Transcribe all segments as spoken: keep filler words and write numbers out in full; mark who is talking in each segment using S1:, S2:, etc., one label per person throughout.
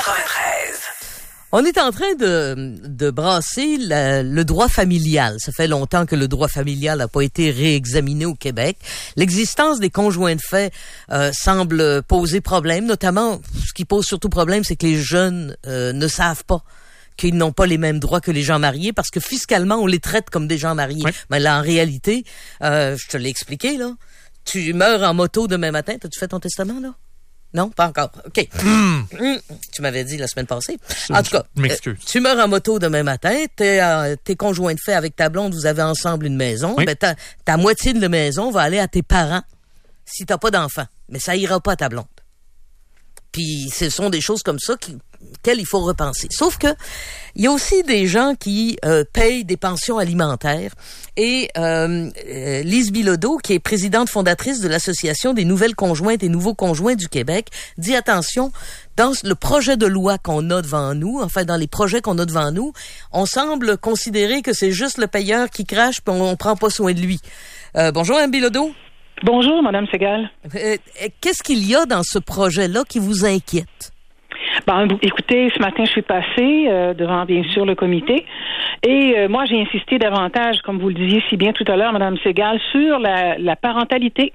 S1: quatre-vingt-treize.
S2: On est en train de, de brasser la, le droit familial. Ça fait longtemps que le droit familial n'a pas été réexaminé au Québec. L'existence des conjoints de fait euh, semble poser problème. Notamment, ce qui pose surtout problème, c'est que les jeunes euh, ne savent pas qu'ils n'ont pas les mêmes droits que les gens mariés parce que fiscalement, on les traite comme des gens mariés. Oui. Mais là, en réalité, euh, je te l'ai expliqué, là. Tu meurs en moto demain matin. T'as-tu fait ton testament, là? Non, pas encore. OK. Mm. Mm. Tu m'avais dit la semaine passée. En tout cas,
S3: m'excuse.
S2: Euh, tu meurs en moto demain matin, t'es, euh, t'es conjoint de fait avec ta blonde, vous avez ensemble une maison, oui. ben ta, ta moitié de la maison va aller à tes parents si t'as pas d'enfant. Mais ça ira pas à ta blonde. Puis ce sont des choses comme ça qui, auxquelles il faut repenser. Sauf que il y a aussi des gens qui euh, payent des pensions alimentaires. Et euh, euh, Lise Bilodeau, qui est présidente fondatrice de l'Association des nouvelles conjointes et nouveaux conjoints du Québec, dit attention, dans le projet de loi qu'on a devant nous, enfin dans les projets qu'on a devant nous, on semble considérer que c'est juste le payeur qui crache puis on, on prend pas soin de lui. Euh, bonjour, Mme Bilodeau.
S4: Bonjour, Madame Segal.
S2: Euh, qu'est-ce qu'il y a dans ce projet-là qui vous inquiète?
S4: Ben, écoutez, ce matin, je suis passée euh, devant, bien sûr, le comité. Et euh, moi, j'ai insisté davantage, comme vous le disiez si bien tout à l'heure, Madame Segal, sur la, la parentalité.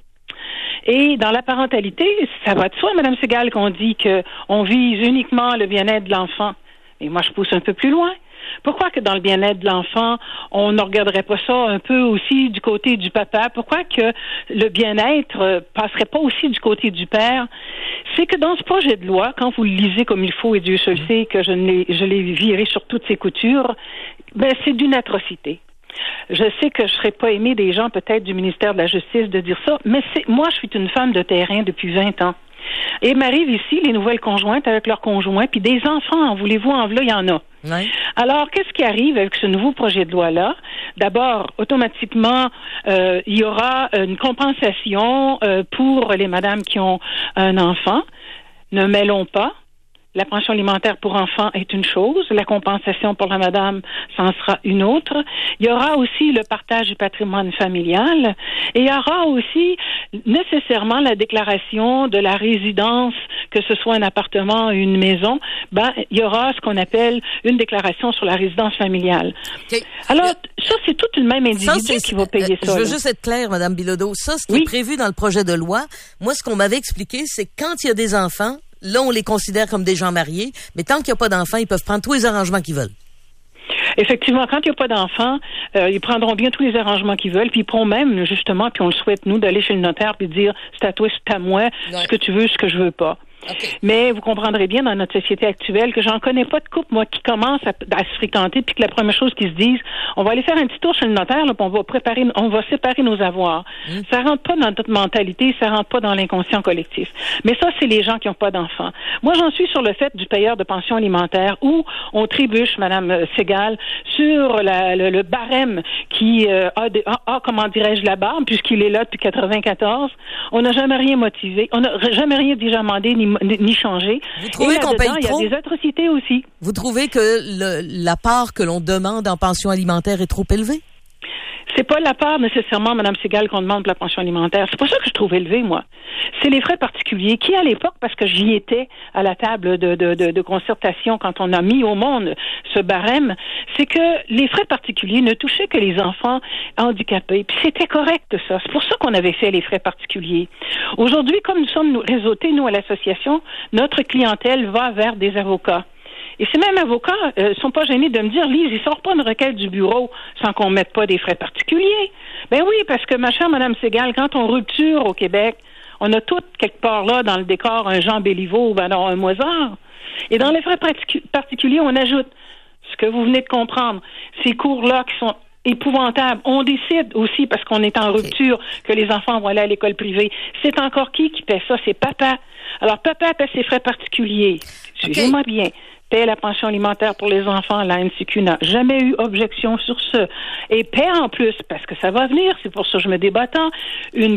S4: Et dans la parentalité, ça va de soi, Madame Segal, qu'on dit qu'on vise uniquement le bien-être de l'enfant. Et moi, je pousse un peu plus loin. Pourquoi que dans le bien-être de l'enfant, on ne regarderait pas ça un peu aussi du côté du papa? Pourquoi que le bien-être euh, passerait pas aussi du côté du père? C'est que dans ce projet de loi, quand vous le lisez comme il faut, et Dieu se le sait que je l'ai, je l'ai viré sur toutes ses coutures, ben c'est d'une atrocité. Je sais que je serais pas aimée des gens peut-être du ministère de la Justice de dire ça, mais c'est moi, je suis une femme de terrain depuis vingt ans. Et m'arrive ici les nouvelles conjointes avec leurs conjoints, puis des enfants, en voulez-vous, en voilà, il y en a. Oui. Alors, qu'est-ce qui arrive avec ce nouveau projet de loi-là? D'abord, automatiquement, euh, il y aura une compensation euh, pour les madames qui ont un enfant. Ne mêlons pas. La pension alimentaire pour enfants est une chose, la compensation pour la madame, ça en sera une autre. Il y aura aussi le partage du patrimoine familial et il y aura aussi nécessairement la déclaration de la résidence, que ce soit un appartement ou une maison, ben il y aura ce qu'on appelle une déclaration sur la résidence familiale. Okay. Alors, ça, c'est tout le même individu ça, qui va payer euh, ça.
S2: Je veux
S4: là.
S2: juste être claire, Mme Bilodeau. Ça, ce qui oui. est prévu dans le projet de loi, moi, ce qu'on m'avait expliqué, c'est que quand il y a des enfants, là, on les considère comme des gens mariés, mais tant qu'il n'y a pas d'enfants, ils peuvent prendre tous les arrangements qu'ils veulent.
S4: Effectivement, quand il n'y a pas d'enfants, euh, ils prendront bien tous les arrangements qu'ils veulent, puis ils pourront même, justement, puis on le souhaite, nous, d'aller chez le notaire puis de dire, c'est à toi, c'est à moi, ouais. ce que tu veux, ce que je veux pas. Okay. Mais vous comprendrez bien dans notre société actuelle que j'en connais pas de couple, moi, qui commence à, à se fréquenter, puis que la première chose qu'ils se disent, on va aller faire un petit tour chez le notaire, là, puis on va préparer, on va séparer nos avoirs. Mmh. Ça rentre pas dans notre mentalité, ça rentre pas dans l'inconscient collectif. Mais ça, c'est les gens qui n'ont pas d'enfants. Moi, j'en suis sur le fait du payeur de pension alimentaire où on trébuche, Madame Segal, sur la, le, le barème qui euh, a, des, a, a, comment dirais-je, la barre, puisqu'il est là depuis quatre-vingt-quatorze. On n'a jamais rien motivé, on n'a jamais rien déjà demandé ni ni changer.
S2: Vous trouvez qu'on paye trop?
S4: Il y a des atrocités aussi.
S2: Vous trouvez que le, la part que l'on demande en pension alimentaire est trop élevée?
S4: C'est pas la part nécessairement, Mme Segal, qu'on demande pour la pension alimentaire. C'est pas ça que je trouve élevé, moi. C'est les frais particuliers qui, à l'époque, parce que j'y étais à la table de, de, de, de concertation quand on a mis au monde ce barème, c'est que les frais particuliers ne touchaient que les enfants handicapés. Puis c'était correct, ça. C'est pour ça qu'on avait fait les frais particuliers. Aujourd'hui, comme nous sommes réseautés, nous, à l'association, notre clientèle va vers des avocats. Et ces mêmes avocats ne euh, sont pas gênés de me dire, Lise, il sort pas une requête du bureau sans qu'on mette pas des frais particuliers. Ben oui, parce que, ma chère Mme Segal, quand on rupture au Québec, on a tout quelque part là dans le décor un Jean Béliveau ou ben non, un Mozart. Et dans les frais particu- particuliers, on ajoute ce que vous venez de comprendre, ces cours-là qui sont épouvantables. On décide aussi, parce qu'on est en rupture, que les enfants vont aller à l'école privée. C'est encore qui qui paie ça? C'est papa. Alors, papa paie ses frais particuliers. Suivez-moi okay. bien. Paie la pension alimentaire pour les enfants, la N C Q n'a jamais eu objection sur ce. Et paie en plus, parce que ça va venir, c'est pour ça que je me débatte, une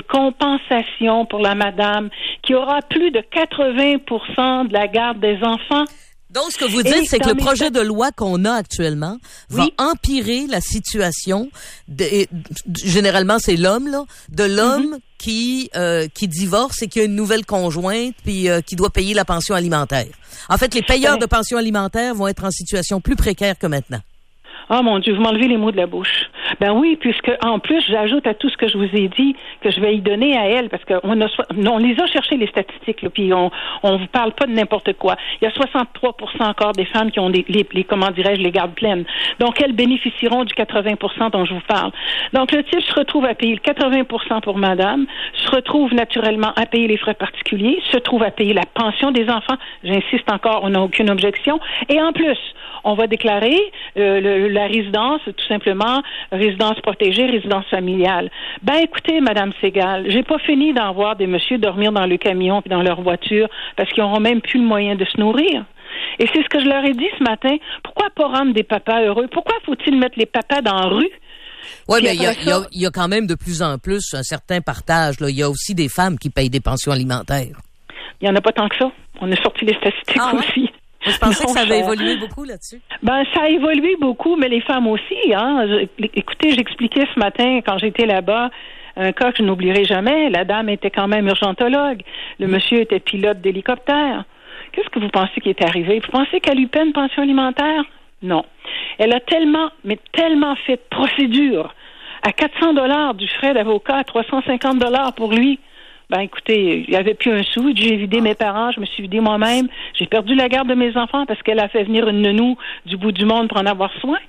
S4: compensation pour la madame qui aura plus de quatre-vingts pour cent de la garde des enfants.
S2: Donc, ce que vous dites,
S4: Et
S2: c'est que le
S4: mes...
S2: projet de loi qu'on a actuellement oui. va empirer la situation. De, généralement, c'est l'homme, là, de l'homme mm-hmm. qui euh, qui divorce et qui a une nouvelle conjointe, puis euh, qui doit payer la pension alimentaire. En fait, les payeurs ben... de pension alimentaire vont être en situation plus précaire que maintenant.
S4: Oh mon Dieu, vous m'enlevez les mots de la bouche. Ben oui, puisque en plus, j'ajoute à tout ce que je vous ai dit que je vais y donner à elle, parce qu'on a, on les a cherchés les statistiques, là, puis on, on vous parle pas de n'importe quoi. Il y a soixante-trois pour cent encore des femmes qui ont des, les, les comment dirais-je, les gardes pleines. Donc elles bénéficieront du quatre-vingts pour cent dont je vous parle. Donc le type se retrouve à payer le quatre-vingts pour cent pour madame, se retrouve naturellement à payer les frais particuliers, se trouve à payer la pension des enfants. J'insiste encore, on n'a aucune objection. Et en plus, on va déclarer euh, le, la résidence, tout simplement, résidence protégée, résidence familiale. Ben, écoutez, Madame Segal, j'ai pas fini d'en voir des messieurs dormir dans le camion puis dans leur voiture parce qu'ils n'auront même plus le moyen de se nourrir. Et c'est ce que je leur ai dit ce matin. Pourquoi pas rendre des papas heureux? Pourquoi faut-il mettre les papas dans la rue?
S2: Oui, mais il y a, y, a, y a quand même de plus en plus un certain partage. Là. Il y a aussi des femmes qui payent des pensions alimentaires. Il
S4: n'y en a pas tant que ça. On a sorti les statistiques ah, aussi.
S2: Ouais? Je pensais non, que ça avait évolué beaucoup là-dessus.
S4: Ben, ça a évolué beaucoup, mais les femmes aussi, hein. Je, écoutez, j'expliquais ce matin, quand j'étais là-bas, un cas que je n'oublierai jamais. La dame était quand même urgentologue. Le mmh. monsieur était pilote d'hélicoptère. Qu'est-ce que vous pensez qui est arrivé? Vous pensez qu'elle lui paie une pension alimentaire? Non. Elle a tellement, mais tellement fait de procédure. À quatre cents dollars du frais d'avocat, à trois cent cinquante dollars pour lui. Ben, écoutez, il n'y avait plus un sou. J'ai vidé mes parents, je me suis vidé moi-même. J'ai perdu la garde de mes enfants parce qu'elle a fait venir une nounou du bout du monde pour en avoir soin.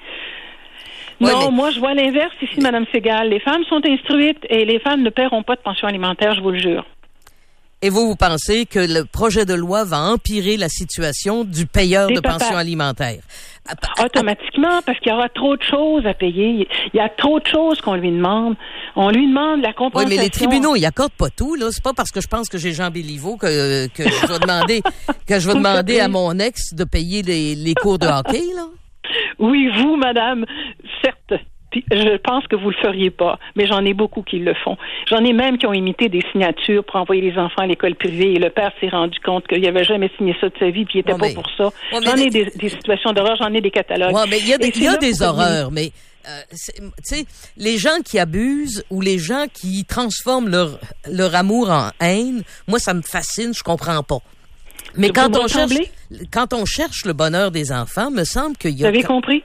S4: Ouais, non, mais... moi, je vois l'inverse ici, Mme Segal. Les femmes sont instruites et les femmes ne paieront pas de pension alimentaire, je vous le jure.
S2: Et vous, vous pensez que le projet de loi va empirer la situation du payeur Des de papas. pension alimentaire?
S4: Automatiquement, parce qu'il y aura trop de choses à payer. Il y a trop de choses qu'on lui demande. On lui demande la compensation.
S2: Oui, mais les tribunaux, ils accordent pas tout, là. C'est pas parce que je pense que j'ai Jean Béliveau que, que je vais demander, que je vais demander à mon ex de payer les, les cours de hockey, là.
S4: Oui, vous, madame, certes. Puis je pense que vous le feriez pas, mais j'en ai beaucoup qui le font. J'en ai même qui ont imité des signatures pour envoyer les enfants à l'école privée et le père s'est rendu compte qu'il n'avait jamais signé ça de sa vie puis il était ouais, pas mais... pour ça. Ouais, j'en ai des, des situations d'horreur, j'en ai des catalogues.
S2: Ouais, mais il y a des, il y a des horreurs, mais euh, tu sais, les gens qui abusent ou les gens qui transforment leur leur amour en haine, moi ça me fascine, je comprends pas. Mais quand on cherche quand on cherche le bonheur des enfants, me semble qu'il y a...
S4: Vous avez compris?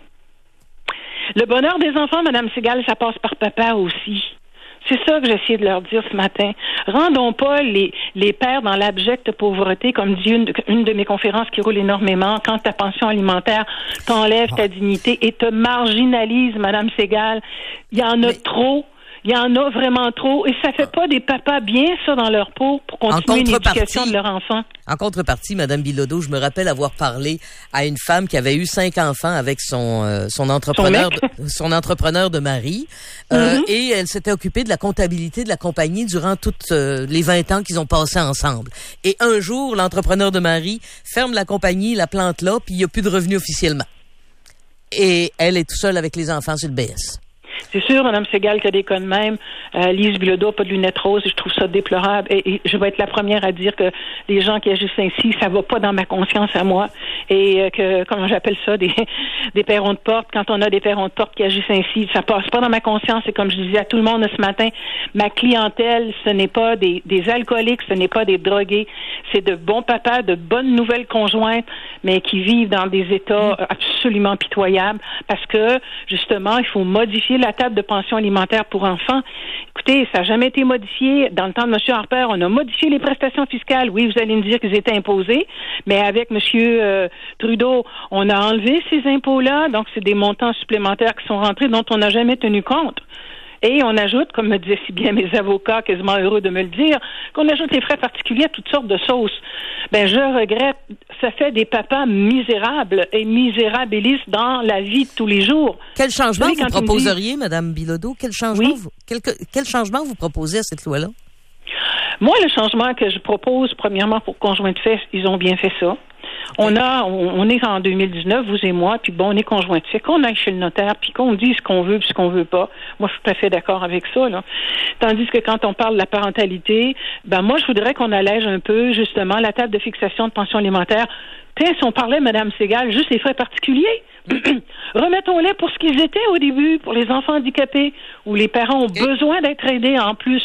S4: Le bonheur des enfants, Mme Segal, ça passe par papa aussi. C'est ça que j'essayais de leur dire ce matin. Rendons pas les, les pères dans l'abjecte pauvreté, comme dit une, une de mes conférences qui roule énormément, quand ta pension alimentaire t'enlève ta dignité et te marginalise, Mme Segal. Il y en a Mais... trop. Il y en a vraiment trop. Et ça fait pas des papas bien, ça, dans leur peau, pour continuer l'éducation de leur enfant.
S2: En contrepartie, Mme Bilodeau, je me rappelle avoir parlé à une femme qui avait eu cinq enfants avec son euh, son entrepreneur son, de, son entrepreneur de mari. Euh, mm-hmm. Et elle s'était occupée de la comptabilité de la compagnie durant toutes euh, les vingt ans qu'ils ont passé ensemble. Et un jour, l'entrepreneur de mari ferme la compagnie, la plante là, puis il n'y a plus de revenus officiellement. Et elle est tout seule avec les enfants sur le B S.
S4: C'est sûr, Mme Segal, qu'il y a des cas de même. Euh, Lise Bilodeau, pas de lunettes roses, et je trouve ça déplorable. Et, et je vais être la première à dire que les gens qui agissent ainsi, ça va pas dans ma conscience à moi. Et euh, que, comment j'appelle ça, des, des perrons de porte, quand on a des perrons de porte qui agissent ainsi, ça passe pas dans ma conscience. Et comme je disais à tout le monde ce matin, ma clientèle, ce n'est pas des, des alcooliques, ce n'est pas des drogués. C'est de bons papas, de bonnes nouvelles conjointes, mais qui vivent dans des états absolument pitoyables. Parce que, justement, il faut modifier la table de pension alimentaire pour enfants. Écoutez, ça n'a jamais été modifié. Dans le temps de M. Harper, on a modifié les prestations fiscales. Oui, vous allez me dire qu'ils étaient imposés, mais avec M. Euh, Trudeau, on a enlevé ces impôts-là, donc c'est des montants supplémentaires qui sont rentrés dont on n'a jamais tenu compte. Et on ajoute, comme me disaient si bien mes avocats, quasiment heureux de me le dire, qu'on ajoute les frais particuliers à toutes sortes de sauces. Ben, je regrette. Ça fait des papas misérables et misérabilistes dans la vie de tous les jours.
S2: Quel changement vous, vous proposeriez, dit... Mme Bilodeau? Quel changement, oui? vous, quel, quel changement vous proposez à cette loi-là?
S4: Moi, le changement que je propose, premièrement, pour conjoint de fait, ils ont bien fait ça. On a, on, on est en deux mille dix-neuf, vous et moi, puis bon, on est conjoints de fait. Qu'on aille chez le notaire, puis qu'on dise ce qu'on veut, puis ce qu'on veut pas. Moi, je suis tout à fait d'accord avec ça, là. Tandis que quand on parle de la parentalité, ben moi, je voudrais qu'on allège un peu, justement, la table de fixation de pension alimentaire. Tiens, si on parlait, Mme Segal, juste les frais particuliers, remettons-les pour ce qu'ils étaient au début, pour les enfants handicapés, où les parents ont okay. besoin d'être aidés en plus.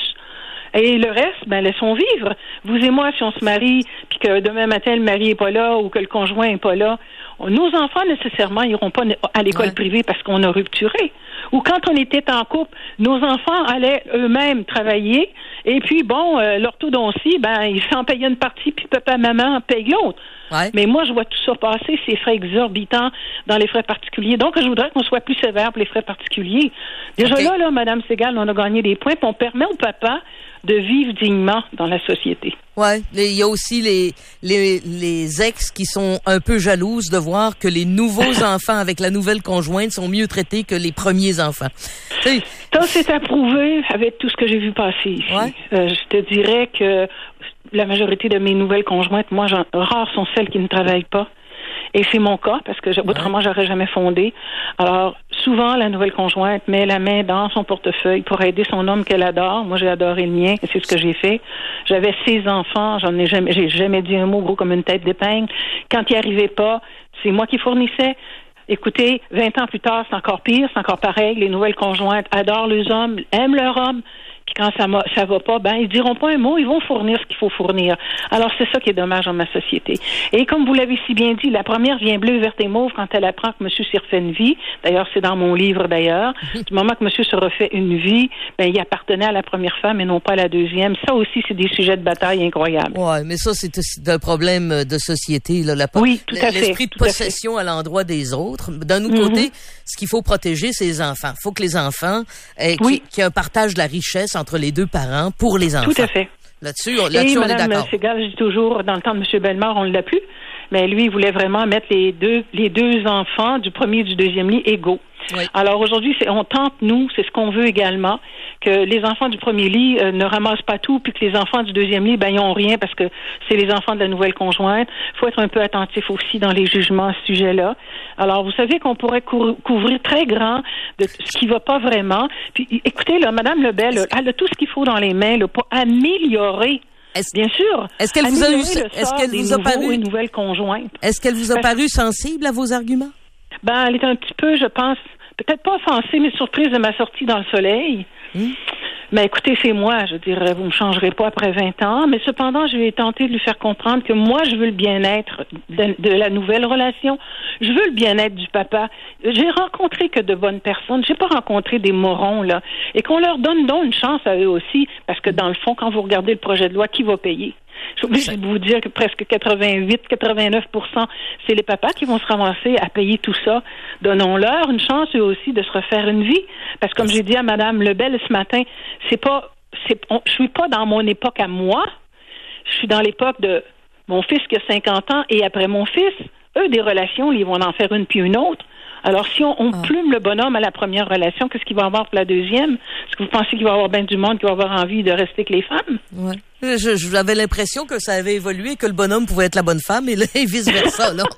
S4: Et le reste, ben laissons vivre. Vous et moi, si on se marie, puis que demain matin, le mari est pas là ou que le conjoint est pas là, nos enfants, nécessairement, iront pas à l'école ouais. privée parce qu'on a rupturé. Ou quand on était en couple, nos enfants allaient eux-mêmes travailler, et puis, bon, euh, l'orthodontie, ben, ils s'en payaient une partie, puis papa, maman paye l'autre. Ouais. Mais moi, je vois tout ça passer, ces frais exorbitants dans les frais particuliers. Donc, je voudrais qu'on soit plus sévère pour les frais particuliers. Déjà okay. là, là, Mme Segal, on a gagné des points, puis on permet au papa de vivre dignement dans la société.
S2: Ouais, il y a aussi les, les les ex qui sont un peu jalouses de voir que les nouveaux enfants avec la nouvelle conjointe sont mieux traités que les premiers enfants. T'sais,
S4: ça, c'est approuvé avec tout ce que j'ai vu passer ici. Ouais. Euh, je te dirais que la majorité de mes nouvelles conjointes, moi, j'en, rares sont celles qui ne travaillent pas. Et c'est mon cas, parce que autrement, j'aurais jamais fondé. Alors, souvent, la nouvelle conjointe met la main dans son portefeuille pour aider son homme qu'elle adore. Moi, j'ai adoré le mien, et c'est ce que j'ai fait. J'avais six enfants, j'en ai jamais, j'ai jamais dit un mot gros comme une tête d'épingle. Quand il n'y arrivait pas, c'est moi qui fournissais. Écoutez, vingt ans plus tard, c'est encore pire, c'est encore pareil. Les nouvelles conjointes adorent les hommes, aiment leur homme. Puis quand ça ne ça va pas, ben ils diront pas un mot, ils vont fournir ce qu'il faut fournir. Alors c'est ça qui est dommage dans ma société. Et comme vous l'avez si bien dit, la première vient bleue, verte et mauve quand elle apprend que monsieur s'y refait une vie. D'ailleurs, c'est dans mon livre d'ailleurs. Du moment que monsieur se refait une vie, ben il appartenait à la première femme et non pas à la deuxième. Ça aussi, c'est des sujets de bataille incroyables.
S2: Ouais, mais ça c'est aussi un problème de société là. La,
S4: oui, tout à fait.
S2: L'esprit de possession à, à l'endroit des autres. D'un autre mm-hmm. côté, ce qu'il faut protéger, c'est les enfants. Il faut que les enfants aient, oui. qu'il y ait un partage de la richesse entre les deux parents pour les enfants.
S4: Tout à fait.
S2: Là-dessus, là-dessus
S4: et
S2: on
S4: Madame
S2: est d'accord.
S4: Segal, je dis toujours, dans le temps de M. Bellemare, on ne l'a plus, mais lui, il voulait vraiment mettre les deux, les deux enfants du premier et du deuxième lit égaux. Oui. Alors aujourd'hui, c'est, on tente, nous, c'est ce qu'on veut également, que les enfants du premier lit euh, ne ramassent pas tout, puis que les enfants du deuxième lit, ben, ils n'ont rien parce que c'est les enfants de la nouvelle conjointe. Il faut être un peu attentif aussi dans les jugements à ce sujet-là. Alors, vous savez qu'on pourrait cou- couvrir très grand de ce qui ne va pas vraiment. Puis, écoutez, là, Mme Lebel, elle a tout ce qu'il faut dans les mains là, pour améliorer. Est-ce, Bien sûr.
S2: Est-ce qu'elle vous a eu, est-ce qu'elle vous a paru,
S4: une nouvelle conjointe.
S2: Est-ce qu'elle vous a paru sensible à vos arguments?
S4: Ben, elle est un petit peu, je pense, peut-être pas offensée, mais surprise de ma sortie dans le soleil. Mmh. Mais écoutez, c'est moi, je dirais, vous me changerez pas après vingt ans, mais cependant, je vais tenter de lui faire comprendre que moi, je veux le bien-être de, de la nouvelle relation. Je veux le bien-être du papa. J'ai rencontré que de bonnes personnes. J'ai pas rencontré des morons, là. Et qu'on leur donne donc une chance à eux aussi, parce que dans le fond, quand vous regardez le projet de loi, qui va payer? Je suis obligée de vous dire que presque quatre-vingt-huit à quatre-vingt-neuf pour cent, c'est les papas qui vont se ramasser à payer tout ça. Donnons-leur une chance, eux aussi, de se refaire une vie. Parce que comme j'ai dit à Mme Lebel ce matin, c'est pas, c'est, on, je suis pas dans mon époque à moi. Je suis dans l'époque de mon fils qui a cinquante ans et après mon fils. Eux, des relations, ils vont en faire une puis une autre. Alors, si on, on ah. plume le bonhomme à la première relation, qu'est-ce qu'il va avoir pour la deuxième? Est-ce que vous pensez qu'il va y avoir bien du monde qui va avoir envie de rester avec les femmes?
S2: Ouais. Je, j'avais l'impression que ça avait évolué, que le bonhomme pouvait être la bonne femme et, là, et vice-versa, là.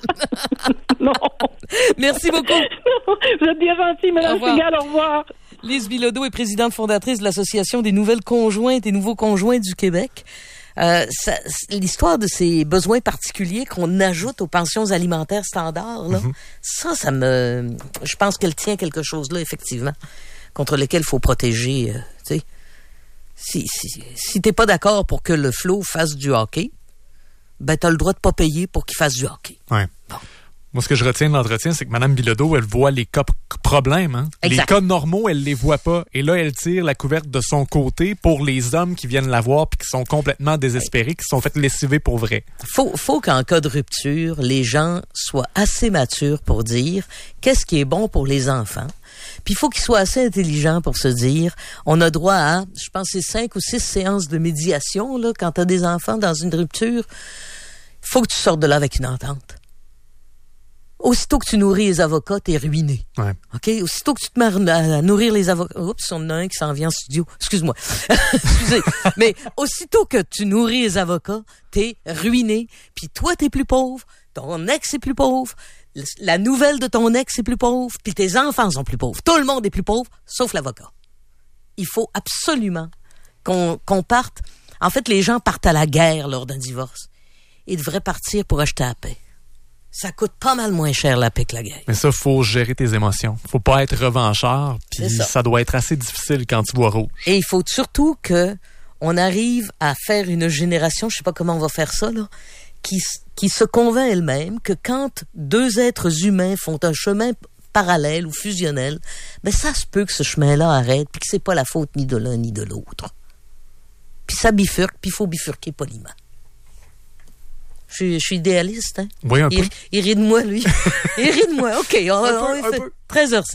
S4: Non.
S2: Merci beaucoup.
S4: Non, vous êtes bien gentil, Mme Segal, au revoir.
S2: Lise Bilodeau est présidente fondatrice de l'Association des nouvelles conjointes et nouveaux conjoints du Québec. Euh, ça, l'histoire de ces besoins particuliers qu'on ajoute aux pensions alimentaires standards, là, mm-hmm. ça, ça me... Je pense qu'elle tient quelque chose là, effectivement, contre lequel il faut protéger, euh, tu sais. Si, si, si t'es pas d'accord pour que le Flo fasse du hockey, ben t'as le droit de pas payer pour qu'il fasse du hockey.
S1: Ouais. Bon. Moi, ce que je retiens de l'entretien, c'est que Mme Bilodeau, elle voit les cas p- problèmes. Hein? Les cas normaux, elle les voit pas. Et là, elle tire la couverte de son côté pour les hommes qui viennent la voir puis qui sont complètement désespérés, qui se sont fait lessiver pour vrai.
S2: Faut, faut qu'en cas de rupture, les gens soient assez matures pour dire qu'est-ce qui est bon pour les enfants. Puis il faut qu'ils soient assez intelligents pour se dire, on a droit à, je pense, c'est cinq ou six séances de médiation là quand t'as des enfants dans une rupture. Faut que tu sortes de là avec une entente. Aussitôt que tu nourris les avocats, t'es ruiné.
S1: Ouais.
S2: OK? Aussitôt que tu te mets à nourrir les avocats... Oups, on en a un qui s'en vient en studio. Excuse-moi. Excusez. Mais aussitôt que tu nourris les avocats, t'es ruiné. Puis toi, t'es plus pauvre. ton ex est plus pauvre, la nouvelle de ton ex est plus pauvre, puis tes enfants sont plus pauvres. Tout le monde est plus pauvre, sauf l'avocat. Il faut absolument qu'on, qu'on parte. En fait, les gens partent à la guerre lors d'un divorce. Ils devraient partir pour acheter la paix. Ça coûte pas mal moins cher la paix que la guerre.
S1: Mais ça, faut gérer tes émotions. Faut pas être revanchard, puis ça. ça doit être assez difficile quand tu vois rouge.
S2: Et il faut surtout que on arrive à faire une génération, je sais pas comment on va faire ça, là, qui, qui se convainc elle-même que quand deux êtres humains font un chemin parallèle ou fusionnel, ben ça se peut que ce chemin-là arrête, puis que c'est pas la faute ni de l'un ni de l'autre. Puis ça bifurque, puis il faut bifurquer poliment. Je suis, je suis idéaliste, hein?
S1: Oui, un
S2: il,
S1: peu.
S2: Il rit de moi, lui. Il rit de moi. OK, on,
S1: un
S2: on,
S1: peu,
S2: on
S1: un
S2: fait
S1: peu.
S2: treize heures sept.